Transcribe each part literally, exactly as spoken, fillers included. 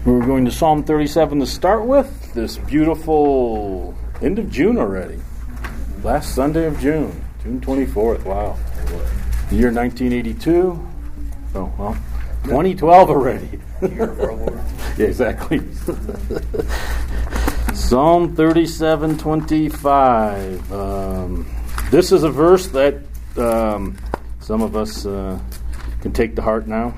We're going to Psalm thirty-seven to start with. This beautiful end of June already. Last Sunday of June. June twenty-fourth. Wow. The year nineteen eighty-two. Oh, well, twenty twelve already. Year of our Lord. Yeah, exactly. Psalm thirty-seven twenty-five. Um, this is a verse that um, some of us uh, can take to heart now.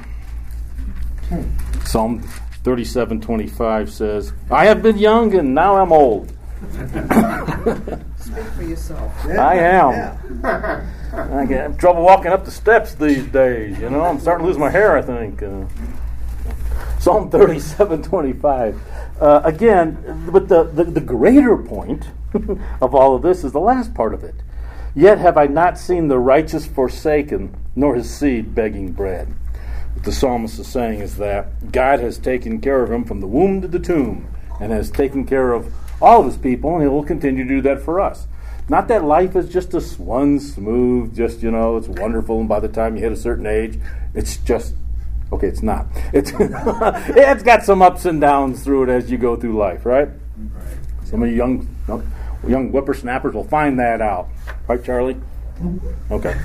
Psalm thirty-seven twenty-five says, "I have been young and now I'm old." Speak for yourself. Yeah, I am. Yeah. I have trouble walking up the steps these days. You know, I'm starting to lose my hair, I think. Uh, Psalm thirty-seven twenty-five. Uh, again, but the, the, the greater point of all of this is the last part of it. "Yet have I not seen the righteous forsaken, nor his seed begging bread." What the psalmist is saying is that God has taken care of him from the womb to the tomb and has taken care of all of his people, and he will continue to do that for us. Not that life is just a one smooth, just, you know, it's wonderful, and by the time you hit a certain age, it's just, okay, it's not. It's It's got some ups and downs through it as you go through life, right? Right. Some of you young, young whippersnappers will find that out. Right, Charlie? Okay.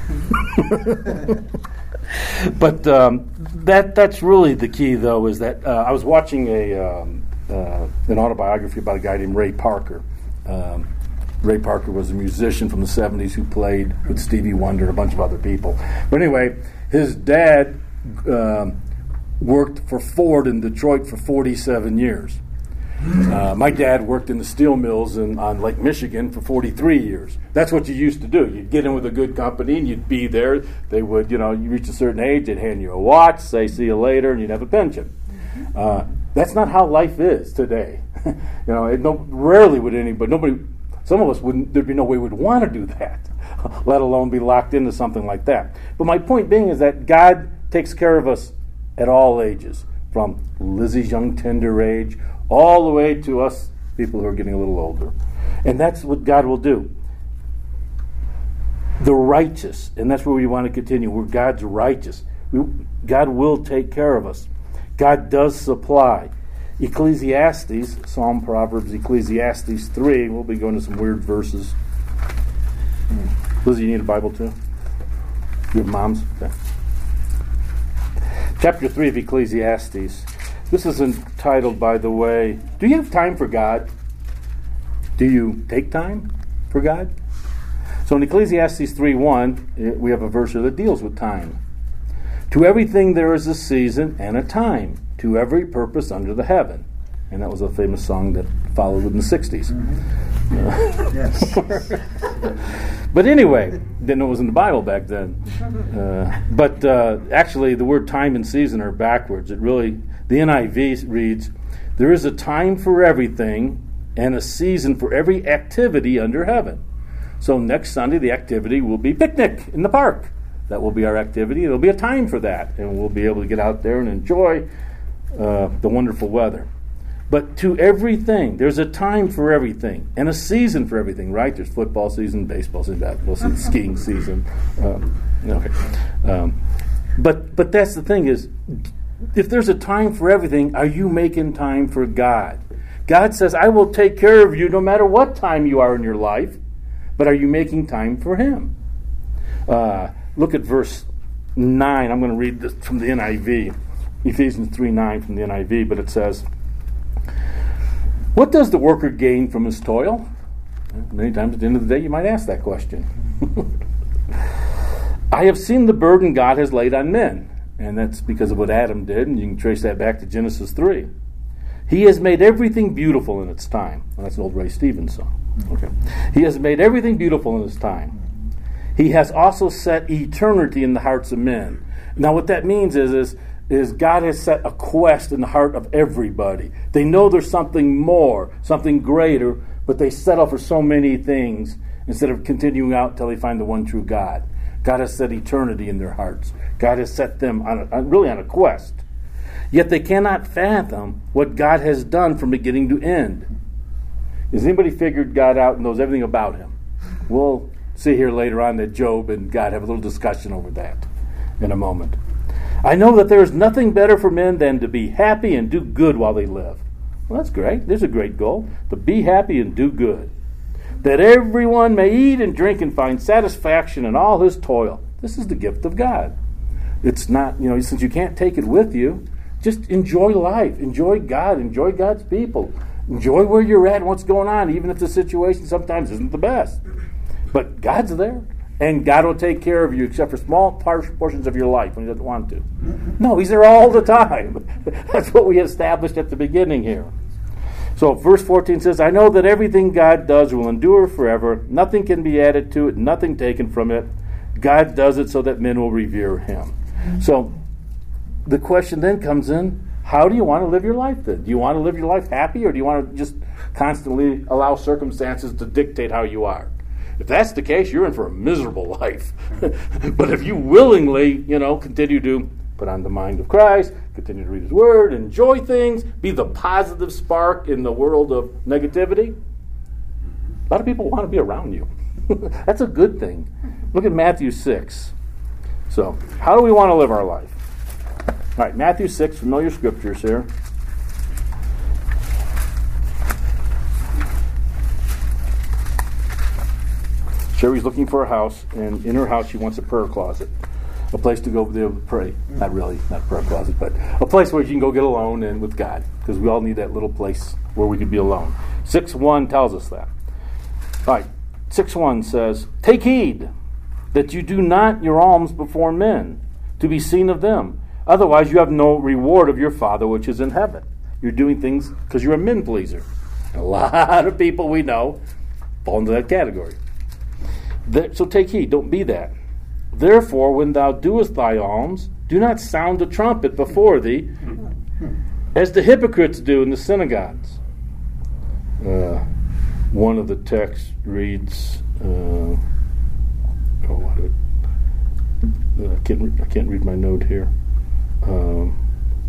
But um, that that's really the key, though, is that uh, I was watching a um, uh, an autobiography about a guy named Ray Parker. Um, Ray Parker was a musician from the seventies who played with Stevie Wonder and a bunch of other people. But anyway, his dad um, worked for Ford in Detroit for forty-seven years. Uh, my dad worked in the steel mills in, on Lake Michigan for forty-three years. That's what you used to do. You'd get in with a good company and you'd be there. They would, you know, you reach a certain age, they'd hand you a watch, say see you later, and you'd have a pension. Uh, that's not how life is today. you know, it no, rarely would anybody, nobody, some of us wouldn't, there'd be no way we'd want to do that, let alone be locked into something like that. But my point being is that God takes care of us at all ages, from Lizzie's young tender age all the way to us people who are getting a little older. And that's what God will do. The righteous, and that's where we want to continue. We're God's righteous. We, God will take care of us. God does supply. Ecclesiastes, Psalm, Proverbs, Ecclesiastes three, we'll be going to some weird verses. Lizzie, you need a Bible too? You have moms? Okay. Chapter three of Ecclesiastes. This is entitled, by the way, "Do you have time for God? Do you take time for God?" So in Ecclesiastes three one, we have a verse that deals with time. "To everything there is a season and a time, to every purpose under the heaven." And that was a famous song that followed in the sixties. Mm-hmm. Uh, yes. But anyway, didn't know it was in the Bible back then. Uh, but uh, actually, the word time and season are backwards. It really, the N I V reads, "There is a time for everything and a season for every activity under heaven." So next Sunday, the activity will be picnic in the park. That will be our activity. There'll be a time for that, and we'll be able to get out there and enjoy uh, the wonderful weather. But to everything, there's a time for everything and a season for everything, right? There's football season, baseball season, basketball season, skiing season. Um, okay. Um, but but that's the thing is, if there's a time for everything, are you making time for God? God says, "I will take care of you no matter what time you are in your life," but are you making time for Him? Uh, look at verse nine. I'm going to read this from the N I V. Ephesians three nine from the N I V, but it says, "What does the worker gain from his toil?" Many times at the end of the day you might ask that question. "I have seen the burden God has laid on men." And that's because of what Adam did, and you can trace that back to Genesis three. "He has made everything beautiful in its time." Well, that's an old Ray Stevens song. Okay. "He has made everything beautiful in its time. He has also set eternity in the hearts of men." Now what that means is, is, is God has set a quest in the heart of everybody. They know there's something more, something greater, but they settle for so many things instead of continuing out until they find the one true God. God has set eternity in their hearts. God has set them on a, really on a quest. Yet they cannot fathom what God has done from beginning to end. Has anybody figured God out and knows everything about Him? We'll see here later on that Job and God have a little discussion over that in a moment. I know that there is nothing better for men than to be happy and do good while they live. Well, that's great. There's a great goal. To be happy and do good. That everyone may eat and drink and find satisfaction in all his toil. This is the gift of God. It's not, you know, since you can't take it with you, just enjoy life. Enjoy God. Enjoy God's people. Enjoy where you're at and what's going on, even if the situation sometimes isn't the best. But God's there. And God will take care of you, except for small portions of your life when He doesn't want to. No, He's there all the time. That's what we established at the beginning here. So verse fourteen says, I know that everything God does will endure forever. Nothing can be added to it, nothing taken from it. God does it so that men will revere Him. So the question then comes in, how do you want to live your life then? Do you want to live your life happy, or do you want to just constantly allow circumstances to dictate how you are? If that's the case, you're in for a miserable life. But if you willingly, you know, continue to put on the mind of Christ, continue to read His Word, enjoy things, be the positive spark in the world of negativity, a lot of people want to be around you. That's a good thing. Look at Matthew six. So, how do we want to live our life? All right, Matthew six, familiar scriptures here. Sherry's looking for a house, and in her house she wants a prayer closet. A place to go there to pray. Not really, not a prayer closet, but a place where you can go get alone and with God. Because we all need that little place where we could be alone. six one tells us that. All right, six one says, take heed that you do not your alms before men, to be seen of them. Otherwise you have no reward of your Father which is in heaven. You're doing things because you're a men pleaser. And a lot of people we know fall into that category. So take heed, don't be that. Therefore, when thou doest thy alms, do not sound the trumpet before thee, as the hypocrites do in the synagogues. Uh, one of the texts reads, uh, oh, what it, uh, I can't re- I can't read my note here. Um,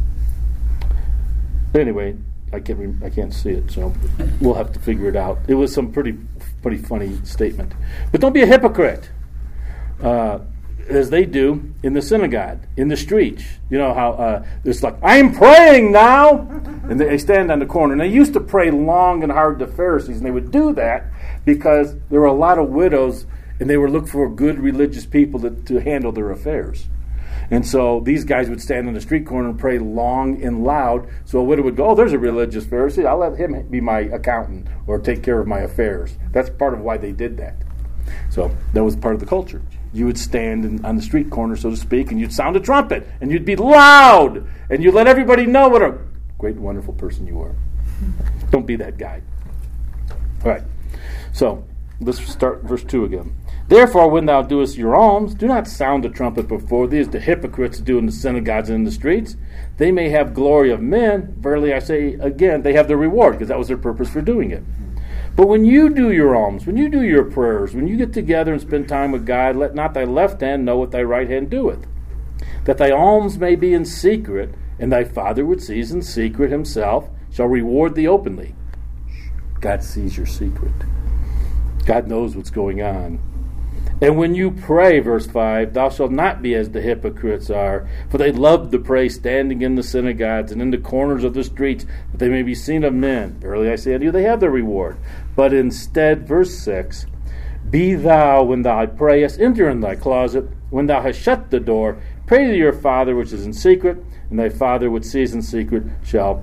anyway, I can't re- I can't see it, so we'll have to figure it out. It was some pretty pretty funny statement. But don't be a hypocrite, uh, as they do in the synagogue, in the streets. You know how uh, it's like, I'm praying now! And they stand on the corner. And they used to pray long and hard, the Pharisees, and they would do that because there were a lot of widows, and they were looking for good religious people to, to handle their affairs. And so these guys would stand on the street corner and pray long and loud. So a widow would go, oh, there's a religious Pharisee. I'll let him be my accountant or take care of my affairs. That's part of why they did that. So that was part of the culture. You would stand in, on the street corner, so to speak, and you'd sound a trumpet, and you'd be loud, and you'd let everybody know what a great, wonderful person you are. Don't be that guy. All right. So let's start verse two again. Therefore, when thou doest your alms, do not sound the trumpet before thee, as the hypocrites do in the synagogues and in the streets. They may have glory of men. Verily I say again, they have their reward, because that was their purpose for doing it. But when you do your alms, when you do your prayers, when you get together and spend time with God, let not thy left hand know what thy right hand doeth, that thy alms may be in secret, and thy Father which sees in secret himself shall reward thee openly. God sees your secret. God knows what's going on. And when you pray, verse five, thou shalt not be as the hypocrites are, for they love to pray standing in the synagogues and in the corners of the streets, that they may be seen of men. Verily I say unto you, they have their reward. But instead, verse six, be thou, when thou prayest, enter in thy closet. When thou hast shut the door, pray to your Father which is in secret, and thy Father which sees in secret shall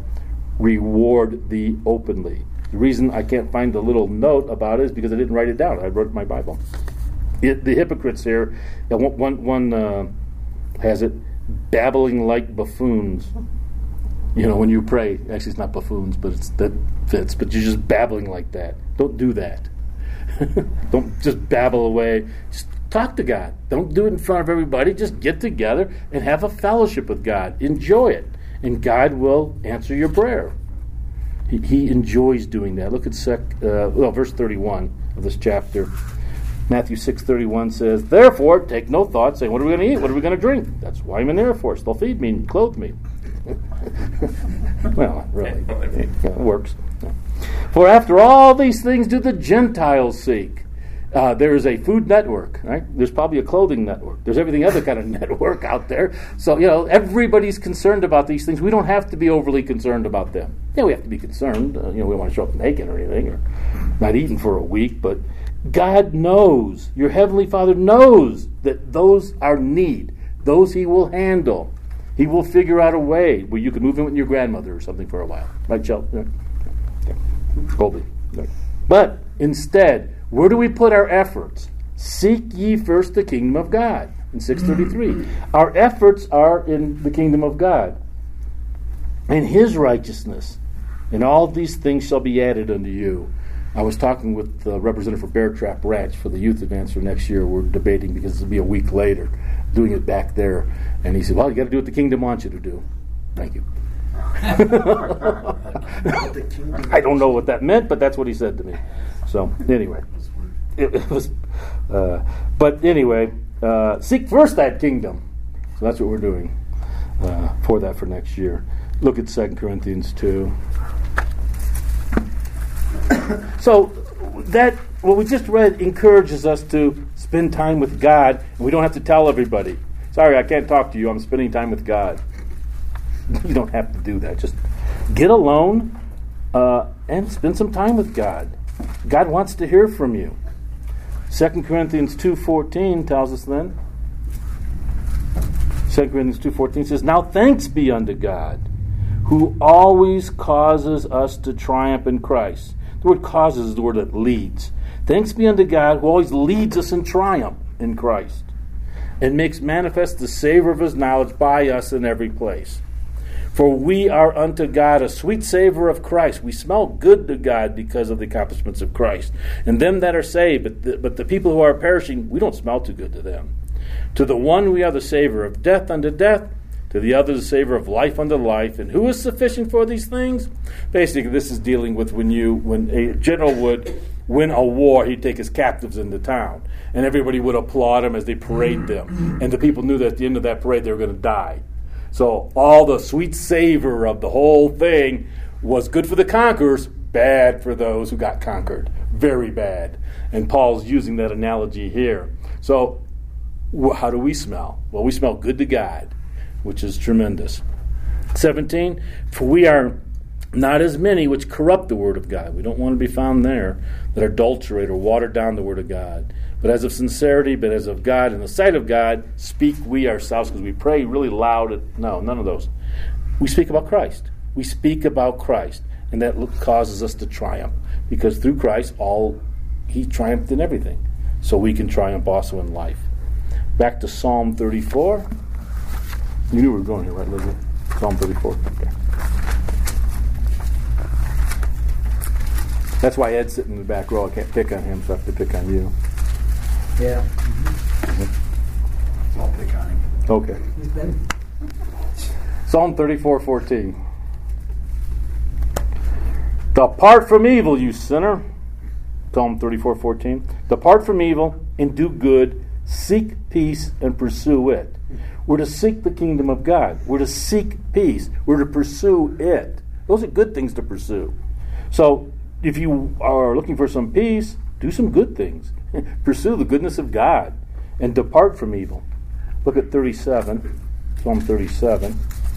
reward thee openly. The reason I can't find the little note about it is because I didn't write it down. I wrote it in my Bible. It, the hypocrites here, one, one, one uh, has it, babbling like buffoons. You know, when you pray, actually it's not buffoons, but it's that fits, but you're just babbling like that. Don't do that. Don't just babble away. Just talk to God. Don't do it in front of everybody. Just get together and have a fellowship with God. Enjoy it. And God will answer your prayer. He, he enjoys doing that. Look at sec, uh, well, verse thirty-one of this chapter. Matthew six thirty-one says, therefore, take no thought, saying, what are we going to eat? What are we going to drink? That's why I'm in the Air Force. They'll feed me and clothe me. Well, really, it, it works. For after all these things do the Gentiles seek. Uh, there is a food network, right? There's probably a clothing network. There's everything other kind of network out there. So, you know, everybody's concerned about these things. We don't have to be overly concerned about them. Yeah, we have to be concerned. Uh, you know, we don't want to show up naked or anything, or not eating for a week. But God knows, your Heavenly Father knows that those are need. Those He will handle. He will figure out a way where you can move in with your grandmother or something for a while. Right, Chel? Yeah. Colby. Right. But instead, where do we put our efforts? Seek ye first the kingdom of God. In six thirty-three. Our efforts are in the kingdom of God. And His righteousness. And all these things shall be added unto you. I was talking with the representative for Bear Trap Ranch for the youth advance for next year. We're debating because it'll be a week later, doing it back there. And he said, well, you got to do what the kingdom wants you to do. Thank you. I don't know what that meant, but that's what he said to me. So, anyway. It, it was, uh, but anyway, uh, seek first that kingdom. So that's what we're doing uh, for that for next year. Look at Second Corinthians two. So that what we just read encourages us to spend time with God, and we don't have to tell everybody, sorry, I can't talk to you, I'm spending time with God. You don't have to do that. Just get alone uh, and spend some time with God. God wants to hear from you. Second Corinthians two fourteen tells us then. Second Corinthians two fourteen says, now thanks be unto God, who always causes us to triumph in Christ. The word causes is the word that leads. Thanks be unto God, who always leads us in triumph in Christ, and makes manifest the savor of His knowledge by us in every place. For we are unto God a sweet savor of Christ. We smell good to God because of the accomplishments of Christ. And them that are saved, but the, but the people who are perishing, we don't smell too good to them. To the one we are the savor of death unto death, to the other the savor of life unto life. And who is sufficient for these things? Basically, this is dealing with when you, when a general would win a war, he'd take his captives into town. And everybody would applaud him as they parade them. And the people knew that at the end of that parade they were going to die. So all the sweet savor of the whole thing was good for the conquerors, bad for those who got conquered. Very bad. And Paul's using that analogy here. So how do we smell? Well, we smell good to God, which is tremendous. seventeen, for we are not as many which corrupt the word of God. We don't want to be found there, that adulterate or water down the word of God. But as of sincerity, but as of God, in the sight of God, speak we ourselves, because we pray really loud. At, no, none of those. We speak about Christ. We speak about Christ. And that causes us to triumph. Because through Christ, all He triumphed in everything. So we can triumph also in life. Back to Psalm thirty-four. You knew we were going here, right, Lizzie? Psalm thirty-four. Okay. That's why Ed's sitting in the back row. I can't pick on him, so I have to pick on you. Yeah. Mm-hmm. I'll pick on him. Okay. He's been. Psalm thirty-four fourteen. Depart from evil, you sinner. Psalm thirty-four fourteen. Depart from evil and do good. Seek peace and pursue it. We're to seek the kingdom of God. We're to seek peace. We're to pursue it. Those are good things to pursue. So if you are looking for some peace, do some good things. Pursue the goodness of God and depart from evil. Look at thirty-seven. Psalm thirty-seven.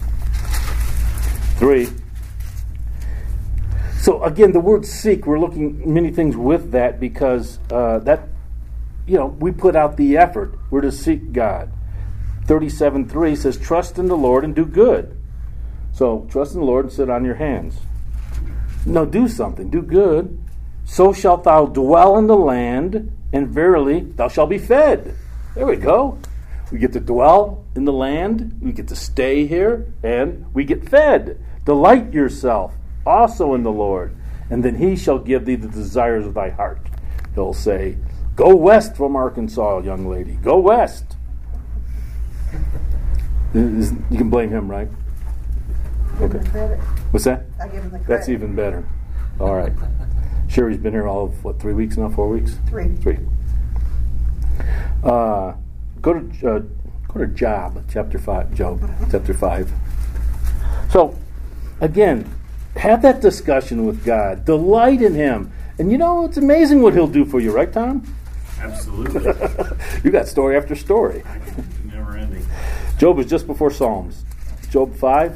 three. So again, the word seek, we're looking many things with that because uh, that, you know, we put out the effort. We're to seek God. thirty-seven three says, trust in the Lord and do good. So trust in the Lord and sit on your hands. No, do something. Do good. So shalt thou dwell in the land, and verily thou shalt be fed. There we go. We get to dwell in the land. We get to stay here, and we get fed. Delight yourself also in the Lord, and then He shall give thee the desires of thy heart. He'll say, go west from Arkansas, young lady. Go west. You can blame him, right? Okay. What's that? I give him the credit. That's even better. All right. Sherry's been here all of, what, three weeks now? Four weeks? Three. Three. Uh, go to uh, go to Job, chapter five. Job, chapter five. So, again, have that discussion with God. Delight in Him. And you know, it's amazing what He'll do for you, right, Tom? Absolutely. You got story after story. Never ending. Job was just before Psalms. Job five.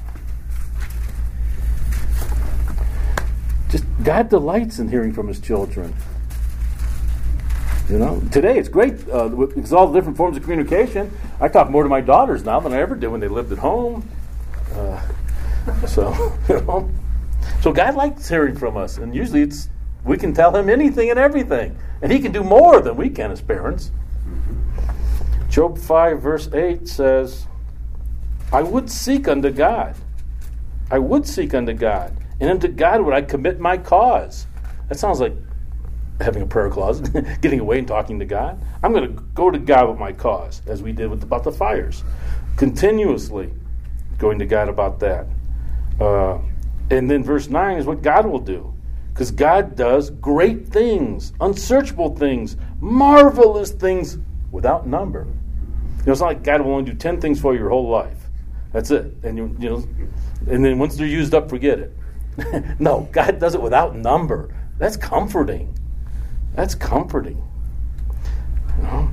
Just God delights in hearing from his children. You know, today it's great uh, with all the different forms of communication. I talk more to my daughters now than I ever did when they lived at home. Uh, so, you know, so God likes hearing from us, and usually it's we can tell him anything and everything, and he can do more than we can as parents. Job five verse eight says, "I would seek unto God. I would seek unto God, and unto God would I commit my cause." That sounds like having a prayer closet, getting away and talking to God. I'm going to go to God with my cause, as we did with about the fires. Continuously going to God about that. Uh, and then verse nine is what God will do. Because God does great things, unsearchable things, marvelous things without number. You know, it's not like God will only do ten things for you your whole life. That's it. And you, you know, and then once they're used up, forget it. No, God does it without number. That's comforting. That's comforting. You know?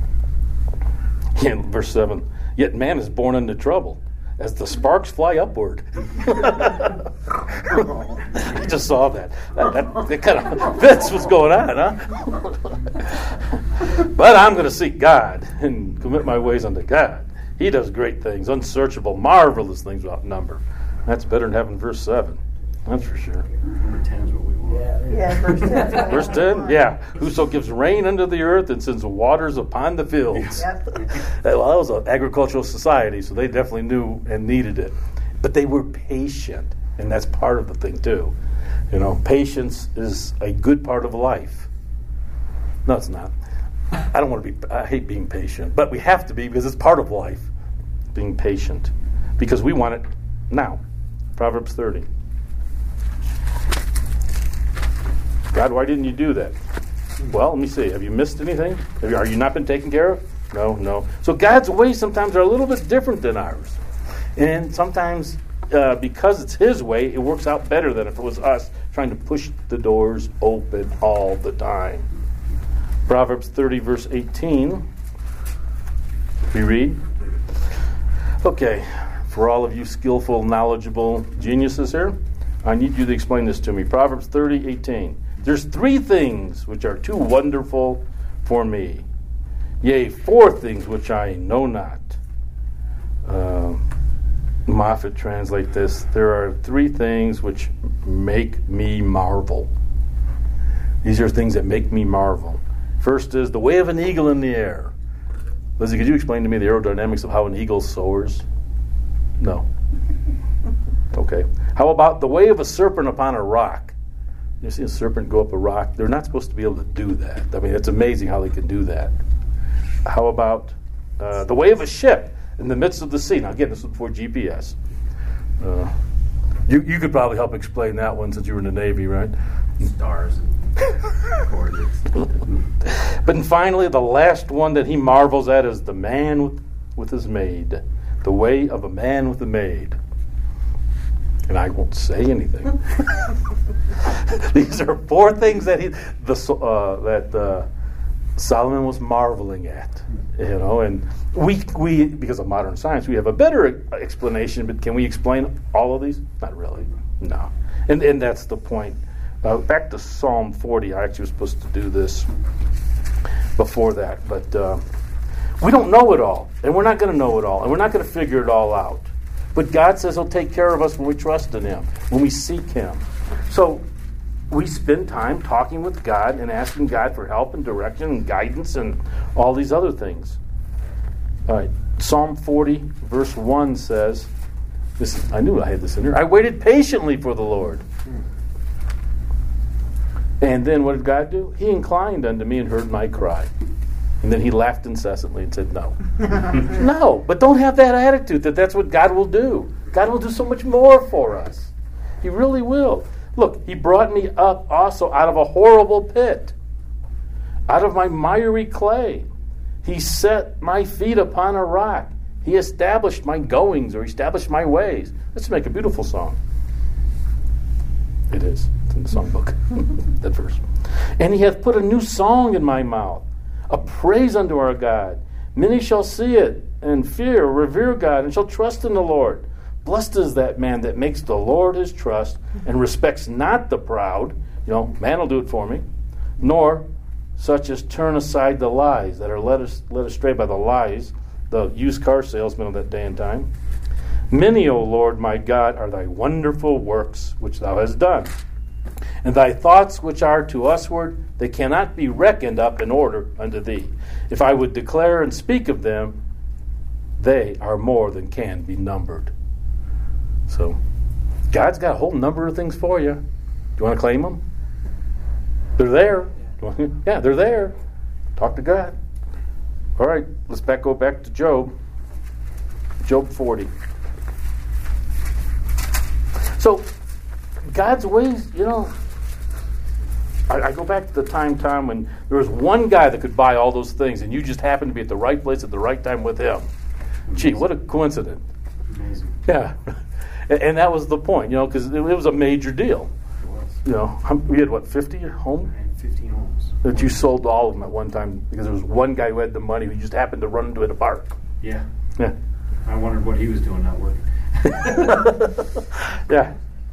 Yeah, verse seven. Yet man is born into trouble, as the sparks fly upward. I just saw that. That, that, that kind of fits what's going on, huh? But I'm going to seek God and commit my ways unto God. He does great things, unsearchable, marvelous things without number. That's better than having verse seven. That's for sure. Number ten is what we want. Yeah, Yeah, verse ten. Verse ten, yeah. Whoso gives rain unto the earth and sends waters upon the fields. Yep. Well, that was an agricultural society, so they definitely knew and needed it. But they were patient, and that's part of the thing, too. You know, patience is a good part of life. No, it's not. I don't want to be, I hate being patient, but we have to be because it's part of life, being patient, because we want it now. Proverbs thirty. God, why didn't you do that? Well, let me see. Have you missed anything? Have you, are you not been taken care of? No, no. So God's ways sometimes are a little bit different than ours. And sometimes uh, because it's his way, it works out better than if it was us trying to push the doors open all the time. Proverbs thirty, verse eighteen. We read. Okay, for all of you skillful, knowledgeable geniuses here, I need you to explain this to me. Proverbs thirty, eighteen. There's three things which are too wonderful for me. Yea, four things which I know not. Uh, Moffat translate this. There are three things which make me marvel. These are things that make me marvel. First is the way of an eagle in the air. Lizzie, could you explain to me the aerodynamics of how an eagle soars? No. Okay. How about the way of a serpent upon a rock? You see a serpent go up a rock? They're not supposed to be able to do that. I mean, it's amazing how they can do that. How about uh, the way of a ship in the midst of the sea? Now, again, this was before G P S. Uh, you you could probably help explain that one since you were in the Navy, right? Stars and coordinates. But then finally, the last one that he marvels at is the man with, with his maid. The way of a man with a maid. And I won't say anything. These are four things that he, the uh, that uh, Solomon was marveling at, you know. And we we because of modern science, we have a better explanation. But can we explain all of these? Not really. No. And and that's the point. Uh, back to Psalm forty. I actually was supposed to do this before that, but uh, we don't know it all, and we're not going to know it all, and we're not going to figure it all out. But God says he'll take care of us when we trust in him, when we seek him. So we spend time talking with God and asking God for help and direction and guidance and all these other things. All right. Psalm forty, verse one says, this is, I knew I had this in here. I waited patiently for the Lord. And then what did God do? He inclined unto me and heard my cry. And then he laughed incessantly and said, no. No, but don't have that attitude that that's what God will do. God will do so much more for us. He really will. Look, he brought me up also out of a horrible pit, out of my miry clay. He set my feet upon a rock. He established my goings or established my ways. Let's make a beautiful song. It is. It's in the songbook, that verse. And he hath put a new song in my mouth, a praise unto our God. Many shall see it and fear, revere God, and shall trust in the Lord. Blessed is that man that makes the Lord his trust and respects not the proud. You know, man will do it for me. Nor such as turn aside the lies, that are led, us, led astray by the lies, the used car salesmen of that day and time. Many, O Lord my God, are thy wonderful works which thou hast done. And thy thoughts which are to usward, they cannot be reckoned up in order unto thee. If I would declare and speak of them, they are more than can be numbered. So, God's got a whole number of things for you. Do you want to claim them? They're there. Yeah, they're there. Talk to God. All right, let's back go back to Job. Job forty. So, God's ways, you know, I, I go back to the time, time when there was one guy that could buy all those things, and you just happened to be at the right place at the right time with him. Gee, what a coincidence. Amazing. Yeah. And, and that was the point, you know, because it, it was a major deal. It was. You know, we had, what, fifty homes? I had fifteen homes. That you sold all of them at one time because there was one guy who had the money who just happened to run into it at a park. Yeah. Yeah. I wondered what he was doing not working. Yeah.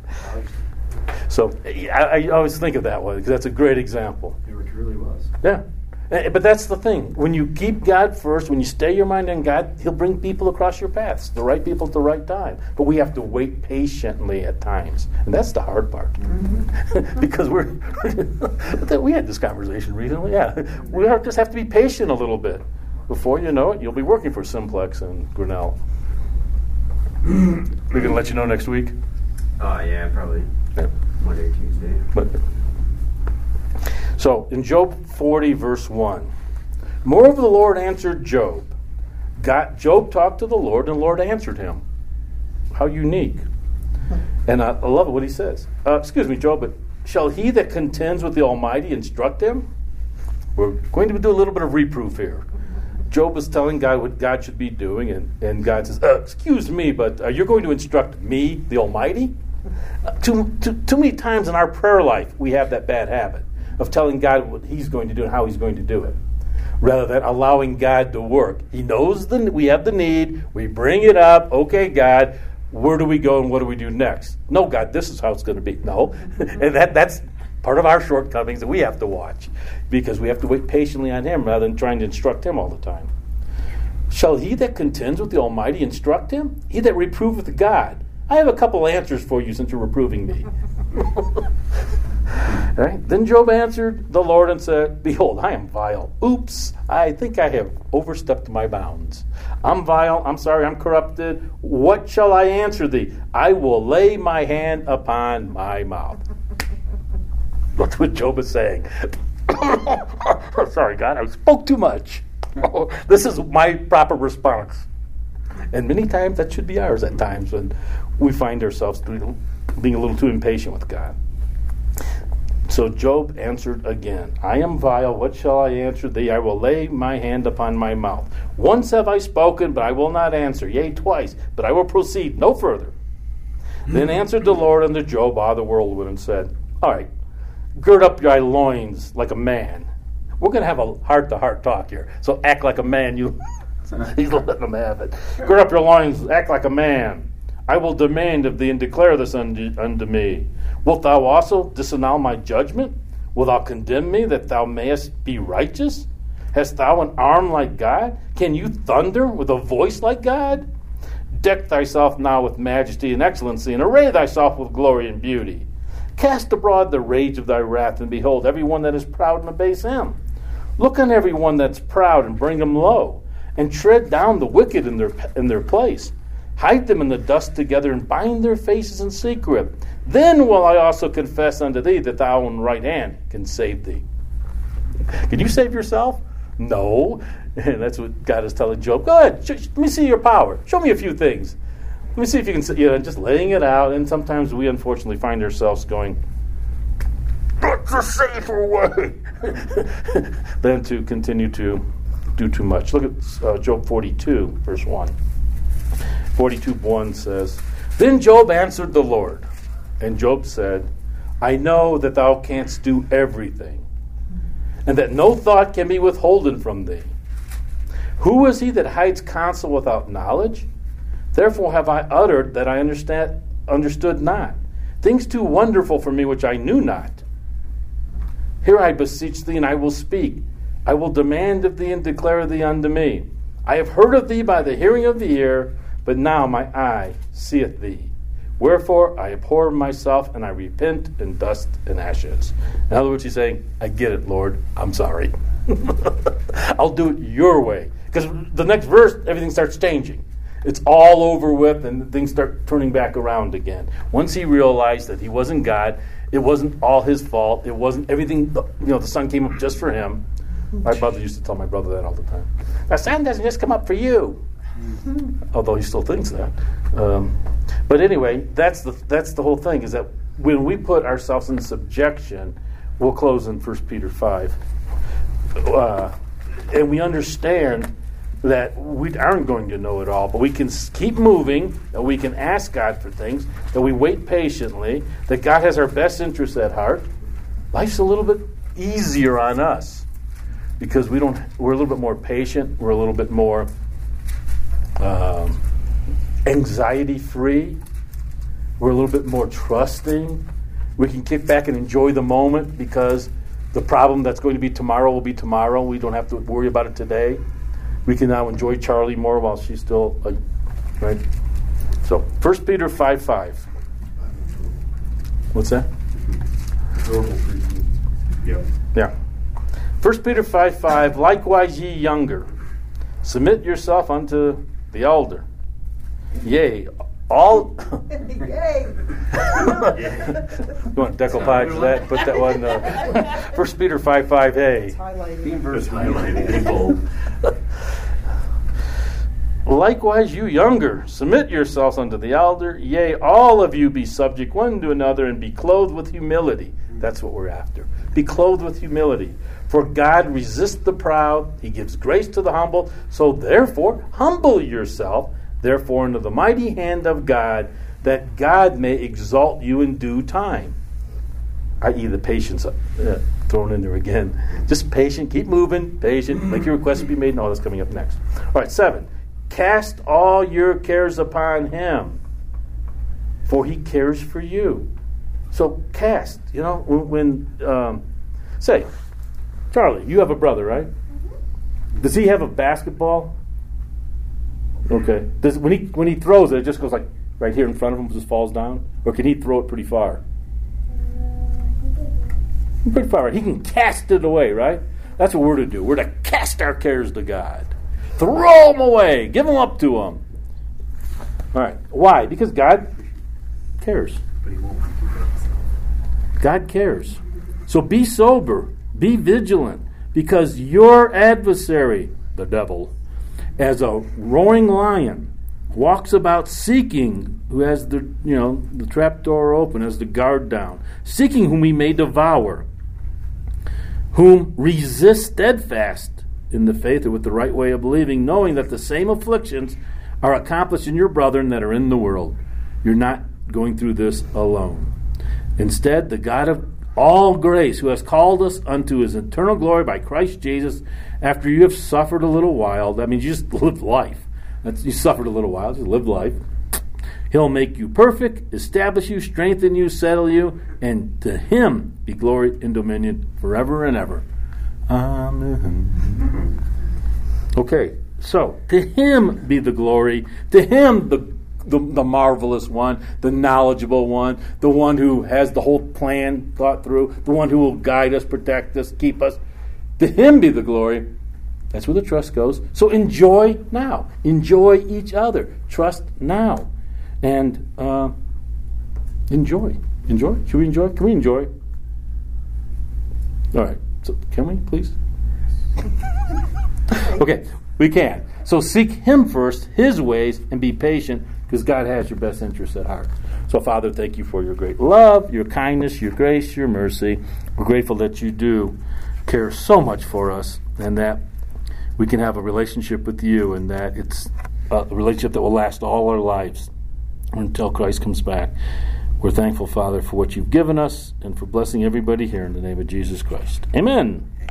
So I, I always think of that one because that's a great example. It really was. Yeah. Eh, But that's the thing. When you keep God first, when you stay your mind on God, He'll bring people across your paths, the right people at the right time. But we have to wait patiently at times. And that's the hard part. Mm-hmm. Because we're, we had this conversation recently. Yeah. We have, just have to be patient a little bit. Before you know it, you'll be working for Simplex and Grinnell. We're going to let you know next week. Oh, yeah, probably. Yeah. Monday, Tuesday. But, so, in Job forty, verse one, moreover the Lord answered Job. God, Job talked to the Lord, and the Lord answered him. How unique. And I, I love what he says. Uh, excuse me, Job, but shall he that contends with the Almighty instruct him? We're going to do a little bit of reproof here. Job is telling God what God should be doing, and, and God says, uh, excuse me, but uh, you're going to instruct me, the Almighty? Uh, too, too, too many times in our prayer life, we have that bad habit of telling God what He's going to do and how He's going to do it, rather than allowing God to work. He knows that we have the need. We bring it up. Okay, God, where do we go and what do we do next? No, God, this is how it's going to be. No. And that that's part of our shortcomings that we have to watch, because we have to wait patiently on Him rather than trying to instruct Him all the time. Shall he that contends with the Almighty instruct him? He that reproveth God. I have a couple answers for you since you're reproving me. Right? Then Job answered the Lord and said, behold, I am vile. Oops, I think I have overstepped my bounds. I'm vile. I'm sorry, I'm corrupted. What shall I answer thee? I will lay my hand upon my mouth. That's what Job is saying. Sorry, God, I spoke too much. This is my proper response. And many times that should be ours at times when we find ourselves doing, being a little too impatient with God. So Job answered again, I am vile, what shall I answer thee? I will lay my hand upon my mouth. Once have I spoken, but I will not answer. Yea, twice, but I will proceed no further. Then answered the Lord unto Job out of the whirlwind and said, all right, gird up thy loins like a man. We're going to have a heart-to-heart talk here. So act like a man. You, He's letting them have it. Gird up your loins, act like a man. I will demand of thee and declare this unto, unto me. Wilt thou also disannul my judgment? Wilt thou condemn me that thou mayest be righteous? Hast thou an arm like God? Can you thunder with a voice like God? Deck thyself now with majesty and excellency, and array thyself with glory and beauty. Cast abroad the rage of thy wrath, and behold, every one that is proud and abase him. Look on every one that's proud and bring him low, and tread down the wicked in their in their place. Hide them in the dust together, and bind their faces in secret. Then will I also confess unto thee that thou on right hand can save thee. Can you save yourself? No. And that's what God is telling Job. Go ahead, sh- let me see your power. Show me a few things. Let me see if you can, you know, just laying it out. And sometimes we unfortunately find ourselves going, that's a safer way, than to continue to do too much. Look at uh, Job forty-two, verse one. forty-two one says, Then Job answered the Lord, and Job said, I know that thou canst do everything, and that no thought can be withholden from thee. Who is he that hides counsel without knowledge? Therefore have I uttered that I understand understood not, things too wonderful for me which I knew not. Here I beseech thee, and I will speak. I will demand of thee and declare thee unto me. I have heard of thee by the hearing of the ear, but now my eye seeth thee. Wherefore I abhor myself, and I repent in dust and ashes. In other words, he's saying, I get it, Lord. I'm sorry. I'll do it your way. Because the next verse, everything starts changing. It's all over with, and things start turning back around again. Once he realized that he wasn't God, it wasn't all his fault. It wasn't everything, you know, the sun came up just for him. My brother used to tell my brother that all the time. The sun doesn't just come up for you. Although he still thinks that. Um, but anyway, that's the that's the whole thing, is that when we put ourselves in subjection, we'll close in First Peter five, uh, and we understand that we aren't going to know it all, but we can keep moving, that we can ask God for things, that we wait patiently, that God has our best interests at heart. Life's a little bit easier on us because we don't. We're a little bit more patient. We're a little bit more um, anxiety-free. We're a little bit more trusting. We can kick back and enjoy the moment because the problem that's going to be tomorrow will be tomorrow. We don't have to worry about it today. We can now enjoy Charlie more while she's still, uh, right? So, First Peter five five. What's that? Yep. Yeah. First Peter five five. Likewise ye younger, submit yourself unto the elder. Yea, all... Yay! You want decoupage for that? Put that one, uh, First Peter five five A. It's highlighted. Verse highlighted in bold. Likewise, you younger, submit yourselves unto the elder. Yea, all of you be subject one to another, and be clothed with humility. That's what we're after. Be clothed with humility. For God resists the proud, he gives grace to the humble. So therefore, humble yourself, therefore, into the mighty hand of God, that God may exalt you in due time. that is the patience uh, thrown in there again. Just patient, keep moving, patient, make your request to be made, and all that's coming up next. All right, seven. Cast all your cares upon him, for he cares for you. So cast, you know, when, when um, say, Charlie, you have a brother, right? Does he have a basketball? Okay. Does when he when he throws it, it just goes like right here in front of him, just falls down, or can he throw it pretty far? Pretty far. He can cast it away, right? That's what we're to do. We're to cast our cares to God. Throw them away. Give them up to him. All right. Why? Because God cares. But he won't. God cares. So be sober. Be vigilant. Because your adversary, the devil, as a roaring lion, walks about seeking, who has the you know the trap door open, has the guard down, seeking whom he may devour, whom resist steadfast in the faith or with the right way of believing, knowing that the same afflictions are accomplished in your brethren that are in the world. You're not going through this alone. Instead, the God of all grace, who has called us unto his eternal glory by Christ Jesus, after you have suffered a little while, that means you just lived life. That's, you suffered a little while, just lived life. He'll make you perfect, establish you, strengthen you, settle you, and to him be glory and dominion forever and ever. Amen. Okay, so to him be the glory, to him the, the the marvelous one, the knowledgeable one, the one who has the whole plan thought through, the one who will guide us, protect us, keep us. To him be the glory. That's where the trust goes. So enjoy now. Enjoy each other. Trust now. And uh, enjoy. Enjoy. Should we enjoy? Can we enjoy? All right. So can we, please? Okay, we can. So seek him first, his ways, and be patient, because God has your best interests at heart. So, Father, thank you for your great love, your kindness, your grace, your mercy. We're grateful that you do care so much for us, and that we can have a relationship with you, and that it's a relationship that will last all our lives until Christ comes back. We're thankful, Father, for what you've given us and for blessing everybody here in the name of Jesus Christ. Amen.